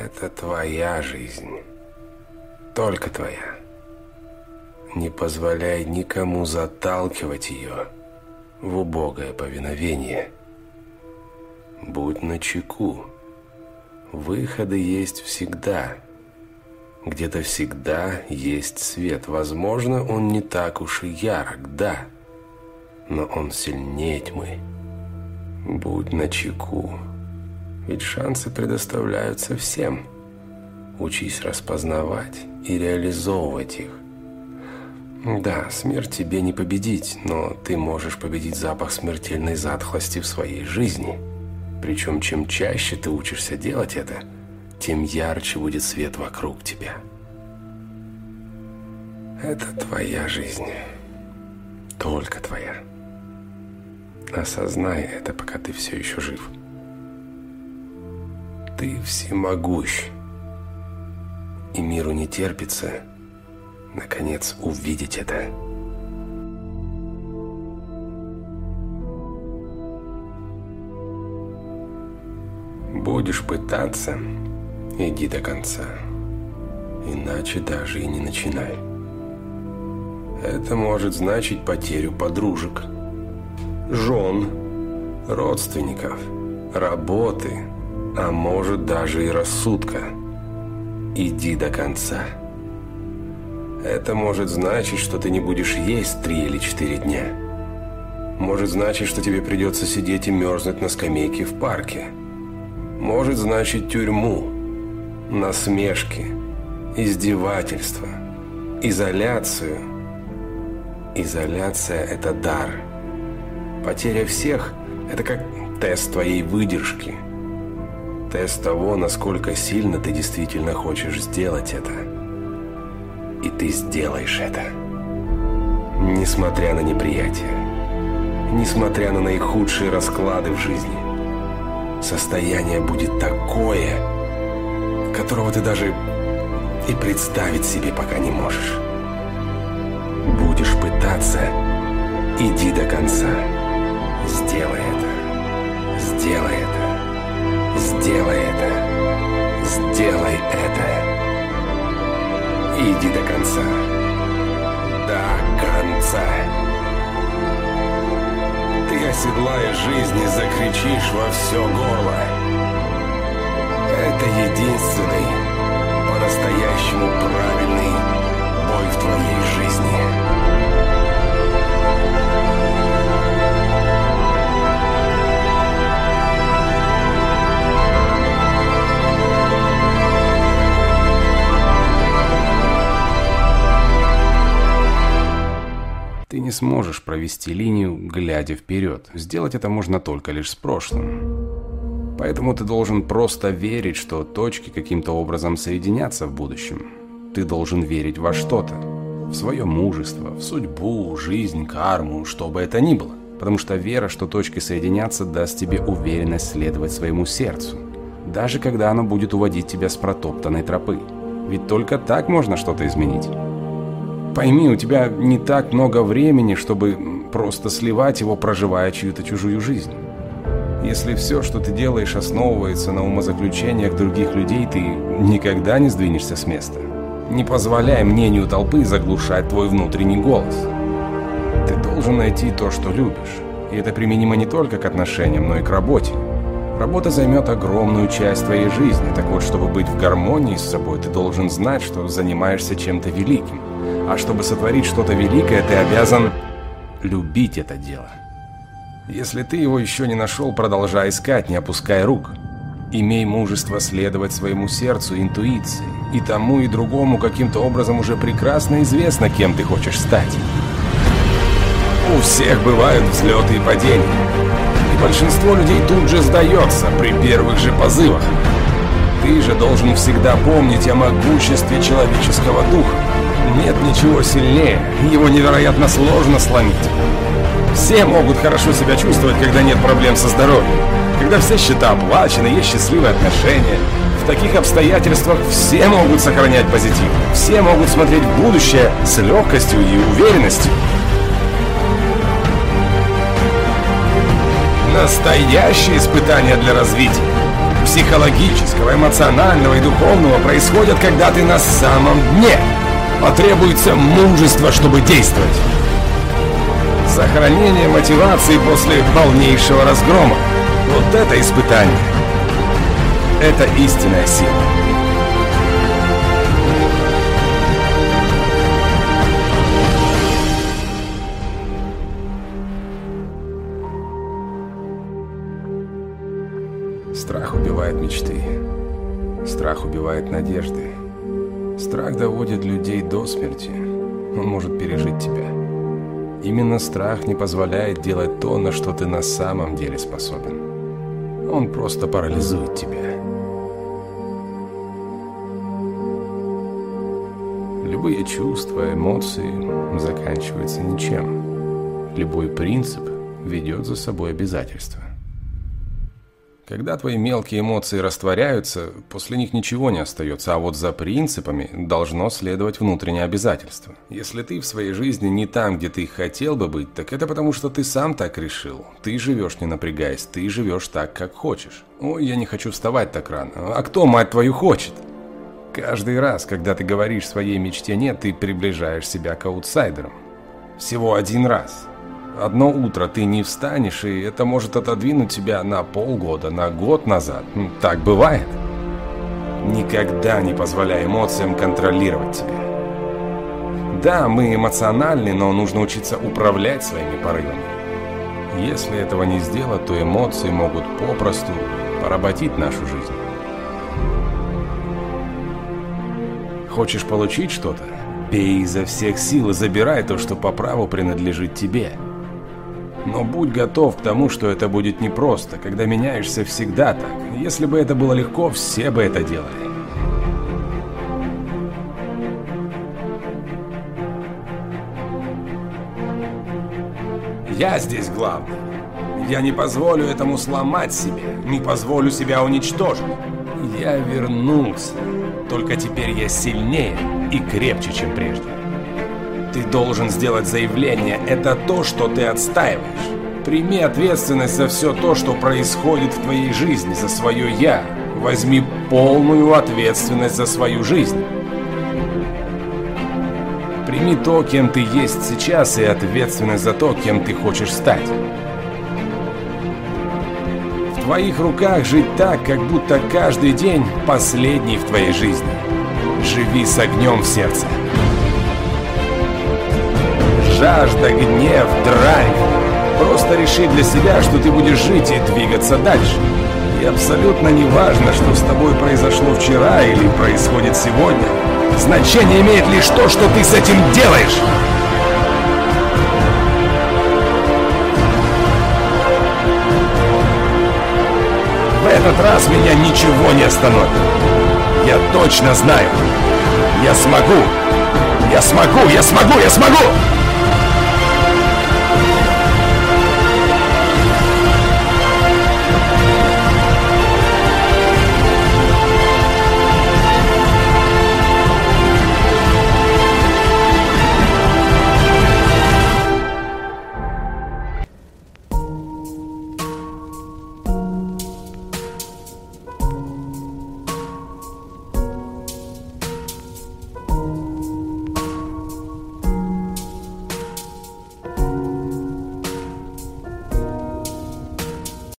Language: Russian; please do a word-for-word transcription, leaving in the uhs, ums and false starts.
Это твоя жизнь. Только твоя. Не позволяй никому заталкивать ее в убогое повиновение. Будь начеку. Выходы есть всегда. Где-то всегда есть свет. Возможно, он не так уж и ярок, да, но он сильнее тьмы. Будь начеку. Ведь шансы предоставляются всем. Учись распознавать и реализовывать их. Да, смерть тебе не победить, но ты можешь победить запах смертельной затхлости в своей жизни. Причем, чем чаще ты учишься делать это, тем ярче будет свет вокруг тебя. Это твоя жизнь. Только твоя. Осознай это, пока ты все еще жив. Ты всемогущ. И миру не терпится, наконец, увидеть это. Будешь пытаться, иди до конца. Иначе даже и не начинай. Это может значить потерю подружек, жен, родственников, работы, а может даже и рассудка. Иди до конца. Это может значить, что ты не будешь есть три или четыре дня. Может значить, что тебе придется сидеть и мерзнуть на скамейке в парке. Может значить тюрьму, насмешки, издевательства, изоляцию. Изоляция – это дар. Потеря всех – это как тест твоей выдержки. Тест того, насколько сильно ты действительно хочешь сделать это. И ты сделаешь это. Несмотря на неприятие. Несмотря на наихудшие расклады в жизни. Состояние будет такое, которого ты даже и представить себе пока не можешь. Будешь пытаться, иди до конца. Сделай это. Сделай это. Сделай это. Сделай это. Иди до конца. До конца. Ты оседлаешь жизнь и закричишь во все горло. Это единственный, по-настоящему правильный бой в твоей жизни. Ты не сможешь провести линию, глядя вперед. Сделать это можно только лишь с прошлым. Поэтому ты должен просто верить, что точки каким-то образом соединятся в будущем. Ты должен верить во что-то. В свое мужество, в судьбу, жизнь, карму, что бы это ни было. Потому что вера, что точки соединятся, даст тебе уверенность следовать своему сердцу. Даже когда оно будет уводить тебя с протоптанной тропы. Ведь только так можно что-то изменить. Пойми, у тебя не так много времени, чтобы просто сливать его, проживая чью-то чужую жизнь. Если все, что ты делаешь, основывается на умозаключениях других людей, ты никогда не сдвинешься с места. Не позволяй мнению толпы заглушать твой внутренний голос. Ты должен найти то, что любишь. И это применимо не только к отношениям, но и к работе. Работа займет огромную часть твоей жизни. Так вот, чтобы быть в гармонии с собой, ты должен знать, что занимаешься чем-то великим. А чтобы сотворить что-то великое, ты обязан любить это дело. Если ты его еще не нашел, продолжай искать, не опускай рук. Имей мужество следовать своему сердцу, интуиции. И тому, и другому каким-то образом уже прекрасно известно, кем ты хочешь стать. У всех бывают взлеты и падения. И большинство людей тут же сдается при первых же позывах. Ты же должен всегда помнить о могуществе человеческого духа. Нет ничего сильнее, его невероятно сложно сломить. Все могут хорошо себя чувствовать, когда нет проблем со здоровьем, когда все счета оплачены, есть счастливые отношения. В таких обстоятельствах все могут сохранять позитив, все могут смотреть в будущее с легкостью и уверенностью. Настоящее испытание для развития психологического, эмоционального и духовного происходят, когда ты на самом дне. Потребуется мужество, чтобы действовать. Сохранение мотивации после полнейшего разгрома. Вот это испытание. Это истинная сила. Страх убивает мечты. Страх убивает надежды. Страх доводит людей до смерти. Он может пережить тебя. Именно страх не позволяет делать то, на что ты на самом деле способен. Он просто парализует тебя. Любые чувства, эмоции заканчиваются ничем. Любой принцип ведет за собой обязательства. Когда твои мелкие эмоции растворяются, после них ничего не остается, а вот за принципами должно следовать внутреннее обязательство. Если ты в своей жизни не там, где ты хотел бы быть, так это потому, что ты сам так решил. Ты живешь не напрягаясь, ты живешь так, как хочешь. Ой, я не хочу вставать так рано. А кто, мать твою, хочет? Каждый раз, когда ты говоришь своей мечте «нет», ты приближаешь себя к аутсайдерам. Всего один раз. Одно утро ты не встанешь, и это может отодвинуть тебя на полгода, на год назад. Так бывает. Никогда не позволяй эмоциям контролировать тебя. Да, мы эмоциональны, но нужно учиться управлять своими порывами. Если этого не сделать, то эмоции могут попросту поработить нашу жизнь. Хочешь получить что-то? Бей изо всех сил и забирай то, что по праву принадлежит тебе. Но будь готов к тому, что это будет непросто. Когда меняешься, всегда так. Если бы это было легко, все бы это делали. Я здесь главный. Я не позволю этому сломать себя, не позволю себя уничтожить. Я вернулся. Только теперь я сильнее и крепче, чем прежде. Ты должен сделать заявление. Это то, что ты отстаиваешь. Прими ответственность за все то, что происходит в твоей жизни, за свое «я». Возьми полную ответственность за свою жизнь. Прими то, кем ты есть сейчас, и ответственность за то, кем ты хочешь стать. В твоих руках жить так, как будто каждый день последний в твоей жизни. Живи с огнем в сердце. Жажда, гнев, драйв. Просто реши для себя, что ты будешь жить и двигаться дальше. И абсолютно не важно, что с тобой произошло вчера или происходит сегодня. Значение имеет лишь то, что ты с этим делаешь. В этот раз меня ничего не остановит. Я точно знаю. Я смогу. Я смогу, я смогу, я смогу!